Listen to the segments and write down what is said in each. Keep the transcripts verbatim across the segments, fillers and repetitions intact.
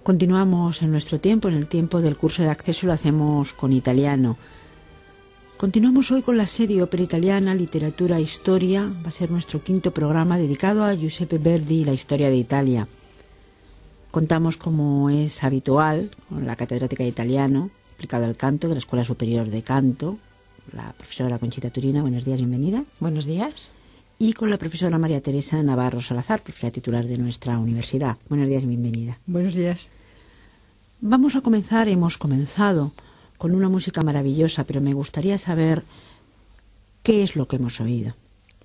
Continuamos en nuestro tiempo, en el tiempo del curso de acceso lo hacemos con italiano. Continuamos hoy con la serie Ópera Italiana, Literatura e Historia. Va a ser nuestro quinto programa dedicado a Giuseppe Verdi y la historia de Italia. Contamos, como es habitual, con la catedrática de italiano, aplicado al canto, de la Escuela Superior de Canto, la profesora Conchita Turina. Buenos días, bienvenida. Buenos días. Y con la profesora María Teresa Navarro Salazar, profesora titular de nuestra universidad. Buenos días, bienvenida. Buenos días. Vamos a comenzar, hemos comenzado con una música maravillosa, pero me gustaría saber qué es lo que hemos oído.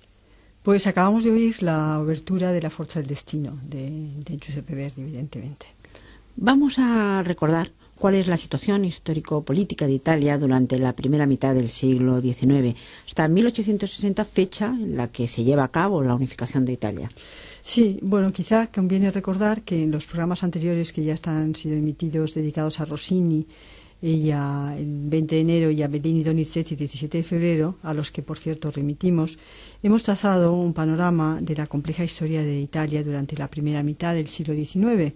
Pues acabamos de oír la obertura de La Forza del Destino, de, de Giuseppe Verdi, evidentemente. Vamos a recordar cuál es la situación histórico-política de Italia durante la primera mitad del siglo diecinueve, hasta mil ochocientos sesenta, fecha en la que se lleva a cabo la unificación de Italia. Sí, bueno, quizá conviene recordar que en los programas anteriores que ya están sido emitidos dedicados a Rossini y a el veinte de enero y a Bellini, Donizetti, diecisiete de febrero, a los que por cierto remitimos, hemos trazado un panorama de la compleja historia de Italia durante la primera mitad del siglo diecinueve.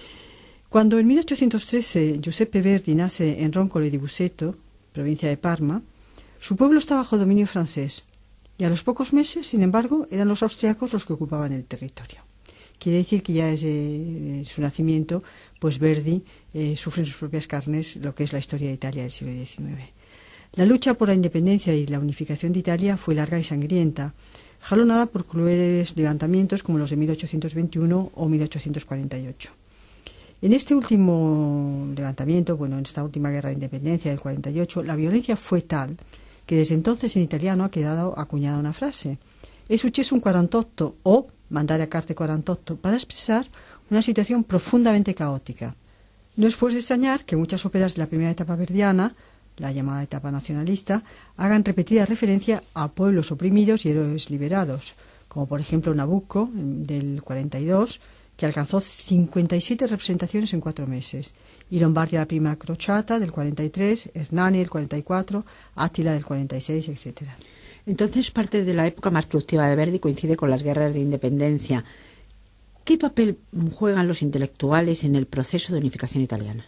Cuando en mil ochocientos trece Giuseppe Verdi nace en Roncole di Busseto, provincia de Parma, su pueblo está bajo dominio francés. Y a los pocos meses, sin embargo, eran los austriacos los que ocupaban el territorio. Quiere decir que ya desde su nacimiento, pues Verdi eh, sufre en sus propias carnes lo que es la historia de Italia del siglo diecinueve. La lucha por la independencia y la unificación de Italia fue larga y sangrienta, jalonada por crueles levantamientos como los de mil ochocientos veintiuno o mil ochocientos cuarenta y ocho. En este último levantamiento, bueno, en esta última guerra de independencia del cuarenta y ocho, la violencia fue tal que desde entonces en italiano ha quedado acuñada una frase: «È successo un quarantotto» o «mandare a carte quarantotto», para expresar una situación profundamente caótica. No es pues de extrañar que muchas óperas de la primera etapa verdiana, la llamada etapa nacionalista, hagan repetida referencia a pueblos oprimidos y héroes liberados, como por ejemplo Nabucco del cuarenta y dos, que alcanzó cincuenta y siete representaciones en cuatro meses, y Lombardia la prima crociata del cuarenta y tres, Hernani del cuarenta y cuatro, Átila del cuarenta y seis, etcétera. Entonces, parte de la época más productiva de Verdi coincide con las guerras de independencia. ¿Qué papel juegan los intelectuales en el proceso de unificación italiana?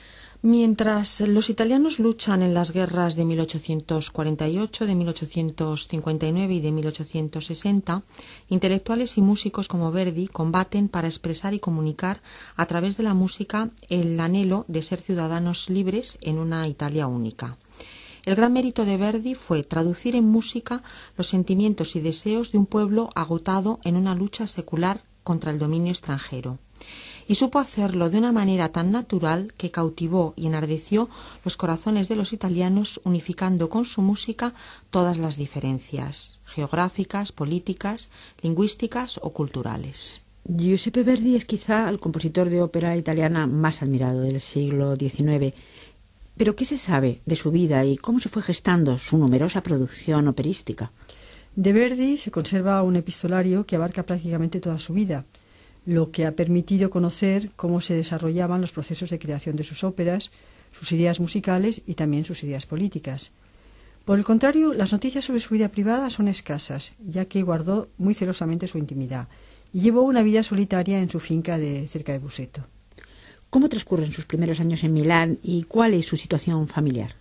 Mientras los italianos luchan en las guerras de mil ochocientos cuarenta y ocho, de mil ochocientos cincuenta y nueve y de mil ochocientos sesenta, intelectuales y músicos como Verdi combaten para expresar y comunicar a través de la música el anhelo de ser ciudadanos libres en una Italia única. El gran mérito de Verdi fue traducir en música los sentimientos y deseos de un pueblo agotado en una lucha secular contra el dominio extranjero. Y supo hacerlo de una manera tan natural que cautivó y enardeció los corazones de los italianos, unificando con su música todas las diferencias geográficas, políticas, lingüísticas o culturales. Giuseppe Verdi es quizá el compositor de ópera italiana más admirado del siglo diecinueve. ¿Pero qué se sabe de su vida y cómo se fue gestando su numerosa producción operística? De Verdi se conserva un epistolario que abarca prácticamente toda su vida, lo que ha permitido conocer cómo se desarrollaban los procesos de creación de sus óperas, sus ideas musicales y también sus ideas políticas. Por el contrario, las noticias sobre su vida privada son escasas, ya que guardó muy celosamente su intimidad y llevó una vida solitaria en su finca de cerca de Busseto. ¿Cómo transcurren sus primeros años en Milán y cuál es su situación familiar?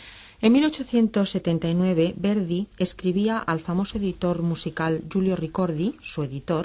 En mil ochocientos setenta y nueve, Verdi escribía al famoso editor musical Giulio Ricordi, su editor: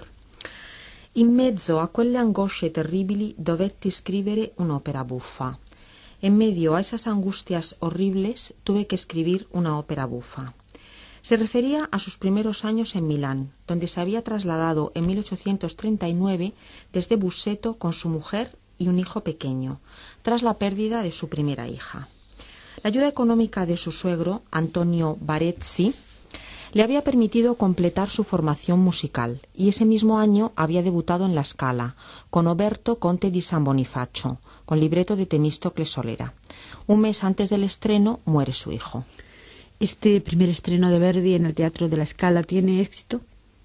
«In mezzo a quelle angosce terribili dovetti scrivere un'opera buffa. En medio a esas angustias horribles tuve que escribir una ópera bufa». Se refería a sus primeros años en Milán, donde se había trasladado en mil ochocientos treinta y nueve desde Busseto con su mujer y un hijo pequeño, tras la pérdida de su primera hija. La ayuda económica de su suegro, Antonio Barezzi, le había permitido completar su formación musical y ese mismo año había debutado en La Scala con Oberto Conte di San Bonifacio, con libreto de Temístocles Solera. Un mes antes del estreno muere su hijo. ¿Este primer estreno de Verdi en el Teatro de La Scala tiene éxito?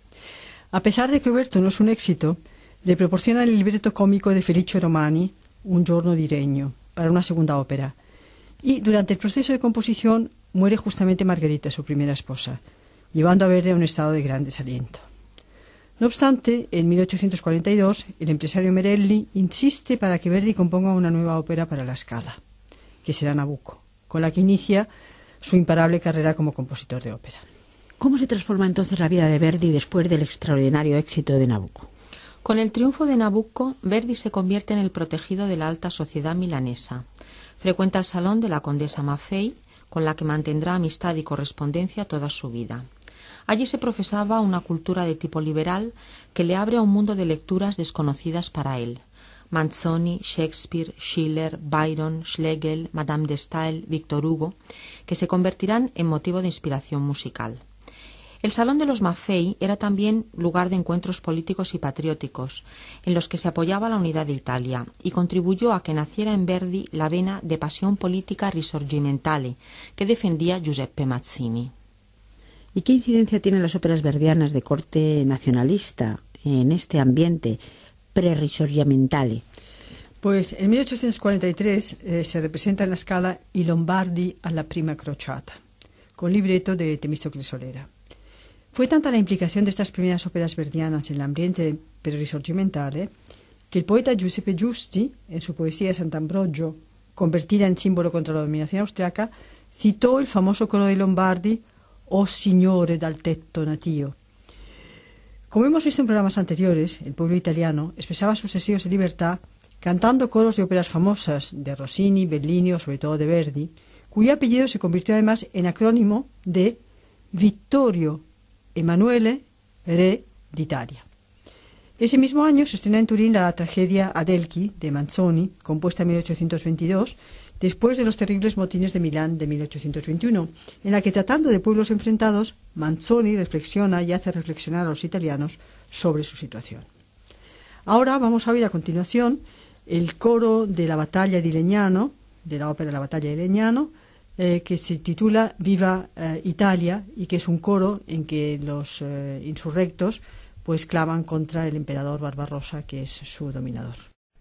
A pesar de que Oberto no es un éxito, le proporciona el libreto cómico de Felice Romani, Un giorno di regno, para una segunda ópera. Y durante el proceso de composición muere justamente Margherita, su primera esposa, llevando a Verdi a un estado de gran desaliento. No obstante, en mil ochocientos cuarenta y dos, el empresario Merelli insiste para que Verdi componga una nueva ópera para la Scala, que será Nabucco, con la que inicia su imparable carrera como compositor de ópera. ¿Cómo se transforma entonces la vida de Verdi después del extraordinario éxito de Nabucco? Con el triunfo de Nabucco, Verdi se convierte en el protegido de la alta sociedad milanesa. Frecuenta el salón de la condesa Maffei, con la que mantendrá amistad y correspondencia toda su vida. Allí se profesaba una cultura de tipo liberal que le abre a un mundo de lecturas desconocidas para él. Manzoni, Shakespeare, Schiller, Byron, Schlegel, Madame de Staël, Victor Hugo, que se convertirán en motivo de inspiración musical. El Salón de los Maffei era también lugar de encuentros políticos y patrióticos, en los que se apoyaba la unidad de Italia, y contribuyó a que naciera en Verdi la vena de pasión política risorgimentale que defendía Giuseppe Mazzini. ¿Y qué incidencia tienen las óperas verdianas de corte nacionalista en este ambiente pre-risorgimentale? Pues en mil ochocientos cuarenta y tres eh, se representa en la Scala I Lombardi alla prima crociata, con libreto de Temístocles Solera. Fue tanta la implicación de estas primeras óperas verdianas en el ambiente pre-risorgimentale que el poeta Giuseppe Giusti, en su poesía Sant'Ambrogio, convertida en símbolo contra la dominación austriaca, citó el famoso coro de Lombardi, «O Signore dal tetto natio». Como hemos visto en programas anteriores, el pueblo italiano expresaba sus deseos de libertad cantando coros de óperas famosas de Rossini, Bellini o sobre todo de Verdi, cuyo apellido se convirtió además en acrónimo de Vittorio Emanuele Re d'Italia. Ese mismo año se estrena en Turín la tragedia Adelchi de Manzoni, compuesta en mil ochocientos veintidós, después de los terribles motines de Milán de mil ochocientos veintiuno, en la que, tratando de pueblos enfrentados, Manzoni reflexiona y hace reflexionar a los italianos sobre su situación. Ahora vamos a oír a continuación el coro de la batalla di Legnano, de la ópera La batalla di Legnano, eh, que se titula Viva eh, Italia, y que es un coro en que los eh, insurrectos pues claman contra el emperador Barbarossa, que es su dominador.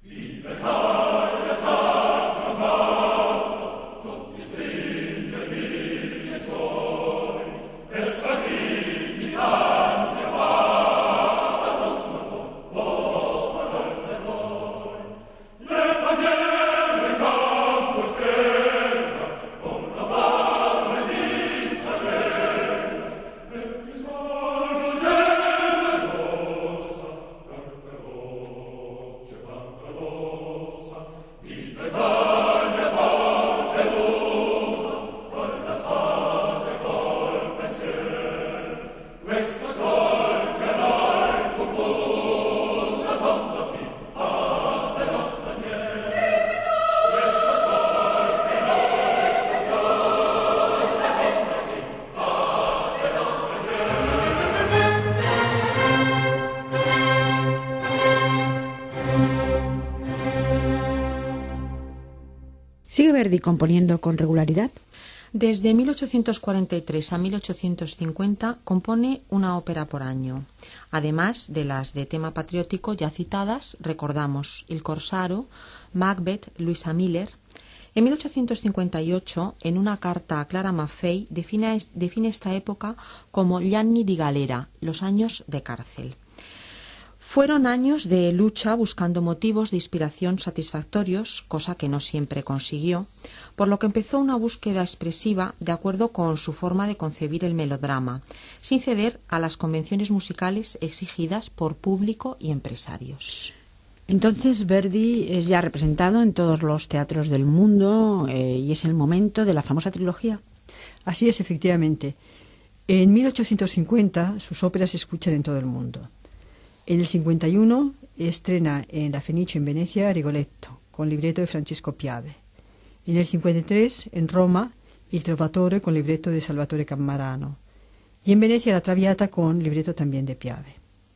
¿Sigue Verdi componiendo con regularidad? Desde mil ochocientos cuarenta y tres a mil ochocientos cincuenta compone una ópera por año. Además de las de tema patriótico ya citadas, recordamos Il Corsaro, Macbeth, Luisa Miller. En mil ochocientos cincuenta y ocho, en una carta a Clara Maffei, define, define esta época como gli anni di galera, los años de cárcel. Fueron años de lucha buscando motivos de inspiración satisfactorios, cosa que no siempre consiguió, por lo que empezó una búsqueda expresiva de acuerdo con su forma de concebir el melodrama, sin ceder a las convenciones musicales exigidas por público y empresarios. Entonces Verdi es ya representado en todos los teatros del mundo eh, y es el momento de la famosa trilogía. Así es, efectivamente. En mil ochocientos cincuenta sus óperas se escuchan en todo el mundo. En el cincuenta y uno estrena en la Fenice en Venecia Rigoletto, con libreto de Francesco Piave. En el cincuenta y tres, en Roma, Il Trovatore, con libreto de Salvatore Cammarano. Y en Venecia La Traviata, con libreto también de Piave.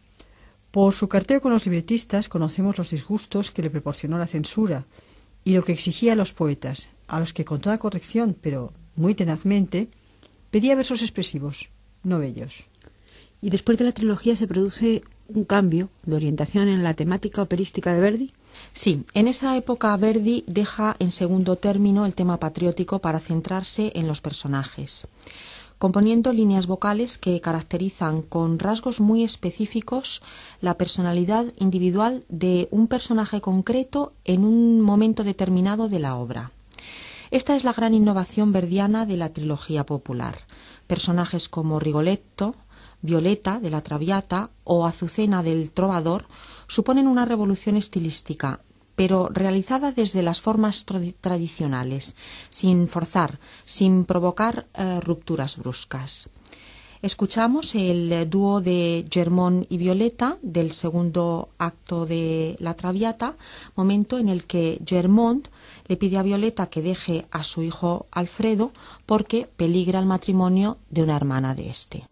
Por su carteo con los libretistas conocemos los disgustos que le proporcionó la censura y lo que exigía a los poetas, a los que con toda corrección, pero muy tenazmente, pedía versos expresivos, no bellos. Y después de la trilogía se produce un cambio de orientación en la temática operística de Verdi. Sí, en esa época Verdi deja en segundo término el tema patriótico para centrarse en los personajes. componiendo líneas vocales que caracterizan con rasgos muy específicos la personalidad individual de un personaje concreto en un momento determinado de la obra. Esta es la gran innovación verdiana de la trilogía popular. Personajes como Rigoletto, Violeta de la Traviata o Azucena del Trovador suponen una revolución estilística, pero realizada desde las formas tra- tradicionales, sin forzar, sin provocar eh, rupturas bruscas. Escuchamos el dúo de Germont y Violeta del segundo acto de La Traviata, momento en el que Germont le pide a Violeta que deje a su hijo Alfredo porque peligra el matrimonio de una hermana de este.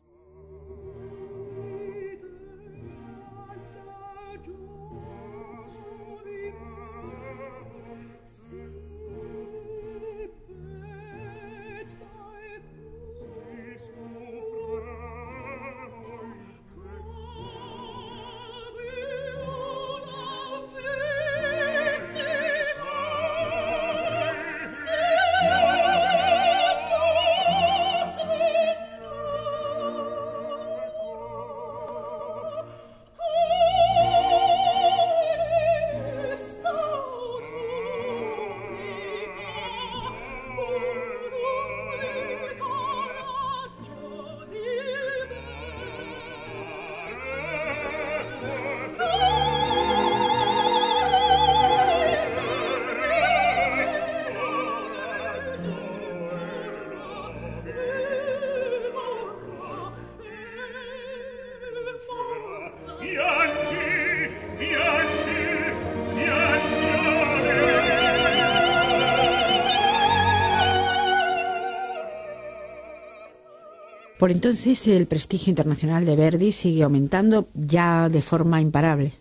Por entonces el prestigio internacional de Verdi sigue aumentando ya de forma imparable.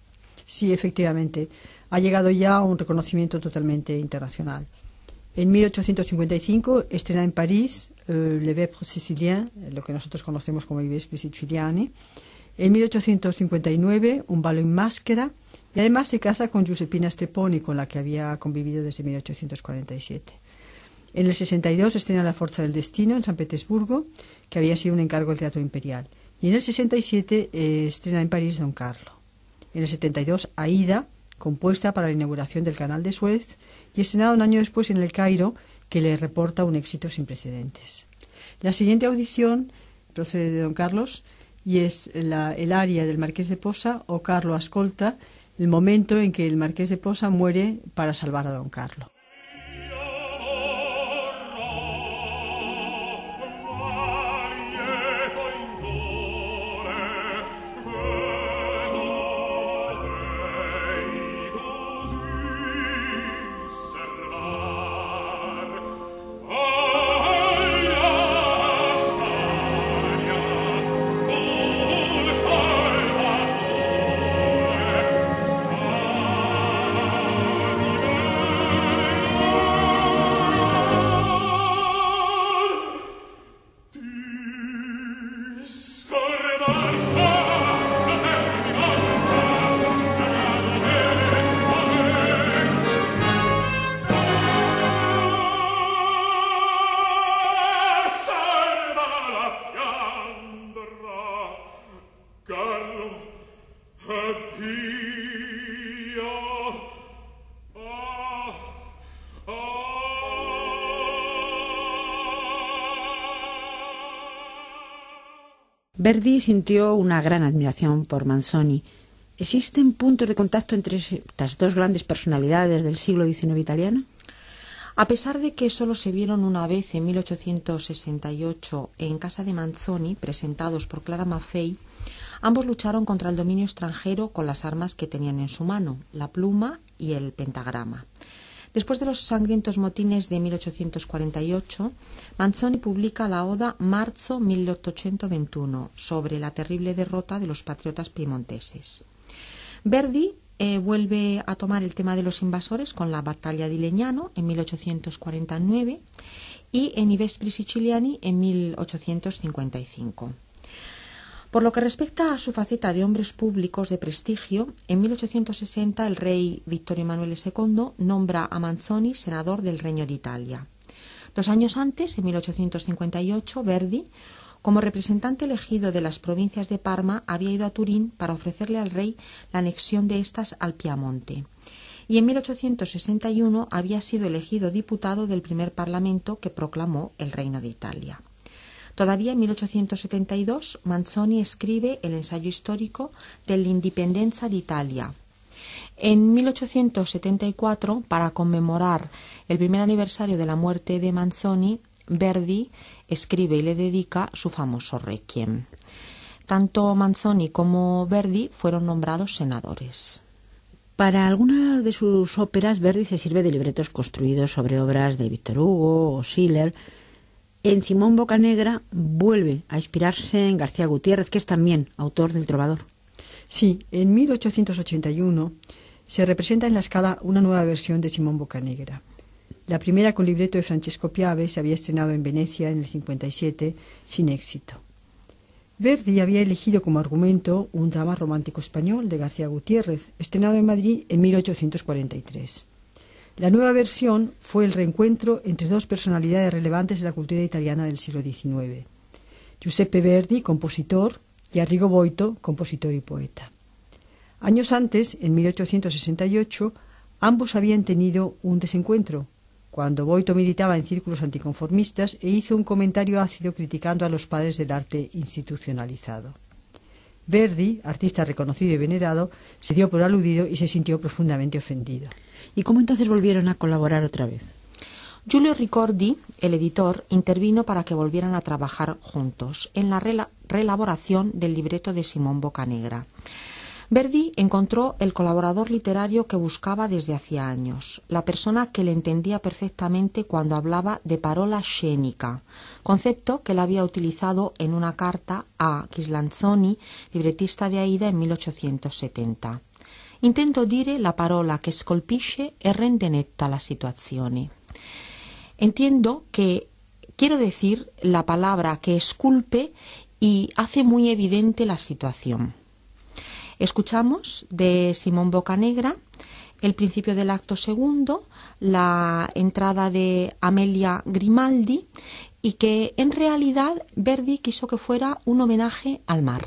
Sí, efectivamente. Ha llegado ya a un reconocimiento totalmente internacional. En mil ochocientos cincuenta y cinco estrena en París eh, Le Vepre Sicilien, lo que nosotros conocemos como I Vespri Siciliani. En mil ochocientos cincuenta y nueve Un ballo en máscara, y además se casa con Giuseppina Strepponi, con la que había convivido desde mil ochocientos cuarenta y siete. En el sesenta y dos estrena La Forza del Destino en San Petersburgo, que había sido un encargo del Teatro Imperial. Y en el sesenta y siete eh, estrena en París Don Carlo. En el setenta y dos Aida, compuesta para la inauguración del Canal de Suez, y estrenada un año después en El Cairo, que le reporta un éxito sin precedentes. La siguiente audición procede de Don Carlos y es la, el aria del Marqués de Posa o Carlo ascolta, el momento en que el Marqués de Posa muere para salvar a Don Carlo. Verdi sintió una gran admiración por Manzoni. ¿Existen puntos de contacto entre estas dos grandes personalidades del siglo diecinueve italiano? A pesar de que solo se vieron una vez en mil ochocientos sesenta y ocho en casa de Manzoni, presentados por Clara Maffei, ambos lucharon contra el dominio extranjero con las armas que tenían en su mano, la pluma y el pentagrama. Después de los sangrientos motines de mil ochocientos cuarenta y ocho, Manzoni publica la oda Marzo mil ochocientos veintiuno sobre la terrible derrota de los patriotas piemonteses. Verdi eh, vuelve a tomar el tema de los invasores con la batalla di Legnano en mil ochocientos cuarenta y nueve y en I Vespri Siciliani en mil ochocientos cincuenta y cinco. Por lo que respecta a su faceta de hombres públicos de prestigio, en mil ochocientos sesenta el rey Vittorio Emanuele segundo nombra a Manzoni senador del Regno d'Italia. Dos años antes, en mil ochocientos cincuenta y ocho, Verdi, como representante elegido de las provincias de Parma, había ido a Turín para ofrecerle al rey la anexión de estas al Piamonte. Y en mil ochocientos sesenta y uno había sido elegido diputado del primer parlamento que proclamó el Reino de Italia. Todavía en mil ochocientos setenta y dos, Manzoni escribe el ensayo histórico de l'Indipendenza d'Italia. En mil ochocientos setenta y cuatro, para conmemorar el primer aniversario de la muerte de Manzoni, Verdi escribe y le dedica su famoso Requiem. Tanto Manzoni como Verdi fueron nombrados senadores. Para algunas de sus óperas, Verdi se sirve de libretos construidos sobre obras de Víctor Hugo o Schiller. En Simón Boccanegra vuelve a inspirarse en García Gutiérrez, que es también autor del Trovador. Sí, en mil ochocientos ochenta y uno se representa en la Scala una nueva versión de Simón Boccanegra. La primera, con libreto de Francesco Piave, se había estrenado en Venecia en el cincuenta y siete, sin éxito. Verdi había elegido como argumento un drama romántico español de García Gutiérrez, estrenado en Madrid en mil ochocientos cuarenta y tres. La nueva versión fue el reencuentro entre dos personalidades relevantes de la cultura italiana del siglo diecinueve. Giuseppe Verdi, compositor, y Arrigo Boito, compositor y poeta. Años antes, en mil ochocientos sesenta y ocho, ambos habían tenido un desencuentro, cuando Boito militaba en círculos anticonformistas e hizo un comentario ácido criticando a los padres del arte institucionalizado. Verdi, artista reconocido y venerado, se dio por aludido y se sintió profundamente ofendido. ¿Y cómo entonces volvieron a colaborar otra vez? Giulio Ricordi, el editor, intervino para que volvieran a trabajar juntos en la rela- reelaboración del libreto de Simón Boccanegra. Verdi encontró el colaborador literario que buscaba desde hacía años, la persona que le entendía perfectamente cuando hablaba de parola scenica, concepto que él había utilizado en una carta a Ghislanzoni, libretista de Aida, en mil ochocientos setenta. Intento dire la parola che scolpisce e rende netta la situazione. Entiendo que quiero decir la palabra que esculpe y hace muy evidente la situación. Escuchamos de Simón Boccanegra el principio del acto segundo, la entrada de Amelia Grimaldi, y que en realidad Verdi quiso que fuera un homenaje al mar.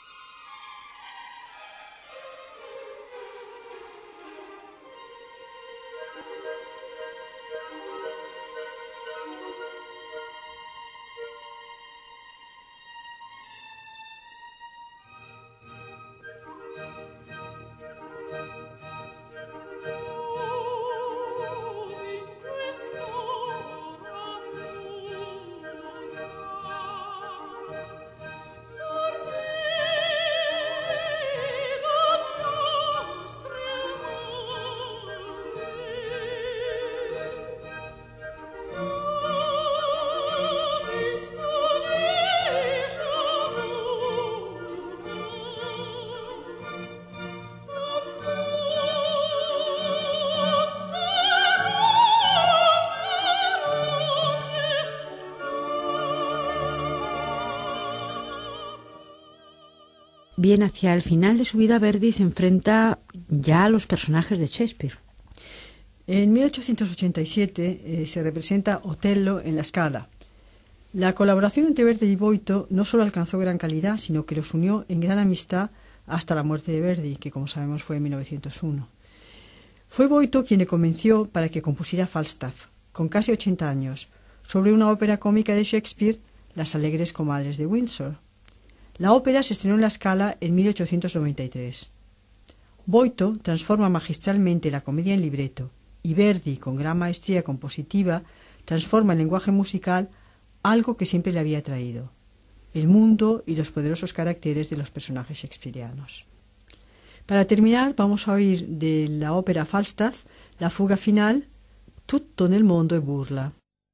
Bien, hacia el final de su vida, Verdi se enfrenta ya a los personajes de Shakespeare. En mil ochocientos ochenta y siete eh, se representa Otello en la Scala. La colaboración entre Verdi y Boito no solo alcanzó gran calidad, sino que los unió en gran amistad hasta la muerte de Verdi, que como sabemos fue en mil novecientos uno. Fue Boito quien le convenció para que compusiera Falstaff, con casi ochenta años, sobre una ópera cómica de Shakespeare, Las alegres comadres de Windsor. La ópera se estrenó en la Scala en mil ochocientos noventa y tres. Boito transforma magistralmente la comedia en libreto, y Verdi, con gran maestría compositiva, transforma en lenguaje musical algo que siempre le había atraído: el mundo y los poderosos caracteres de los personajes shakespearianos. Para terminar, vamos a oír de la ópera Falstaff la fuga final, Tutto nel mondo è burla.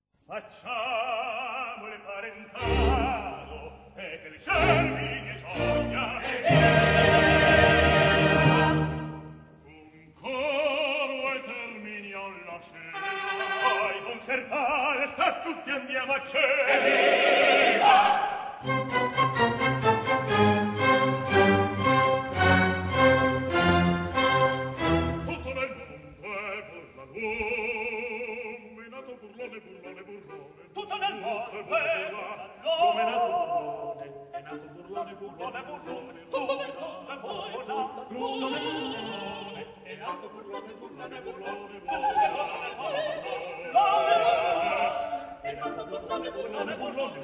Facciamole parentado e che il cervi di gioia un coro e terminiamo la scena poi concertare sta tutti andiamo a cena. Tutto nel mondo è burla, l'uomo è nato burlone tutto nel mondo è come è nato burlone, è nato burlone, burlone, burlone, tutto nel mondo è burlone, burlone, burlone, è nato burlone, burlone, burlone, tutto nel mondo è burlone, è nato burlone, burlone, burlone,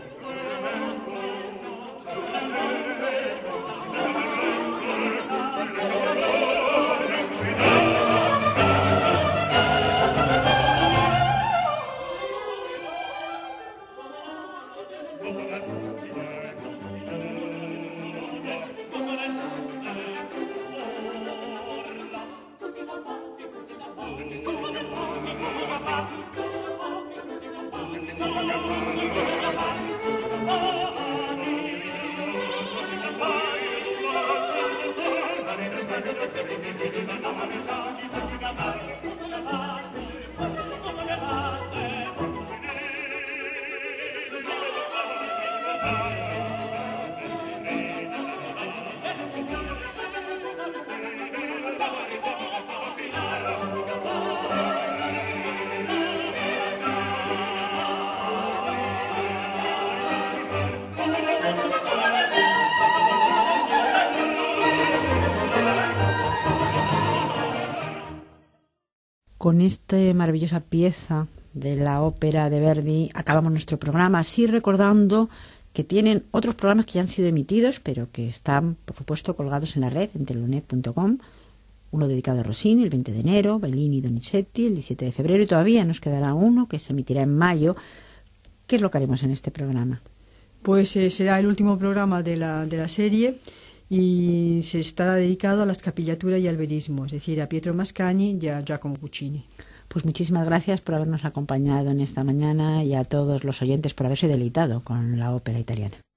Con esta maravillosa pieza de la ópera de Verdi acabamos nuestro programa, así recordando que tienen otros programas que ya han sido emitidos, pero que están, por supuesto, colgados en la red, en telonet punto com. Uno dedicado a Rossini, el veinte de enero, Bellini y Donizetti, el diecisiete de febrero, y todavía nos quedará uno que se emitirá en mayo. ¿Qué es lo que haremos en este programa? Pues eh, será el último programa de la, de la serie y se estará dedicado a la escapillatura y al verismo, es decir, a Pietro Mascagni y a Giacomo Puccini. Pues muchísimas gracias por habernos acompañado en esta mañana y a todos los oyentes por haberse deleitado con la ópera italiana.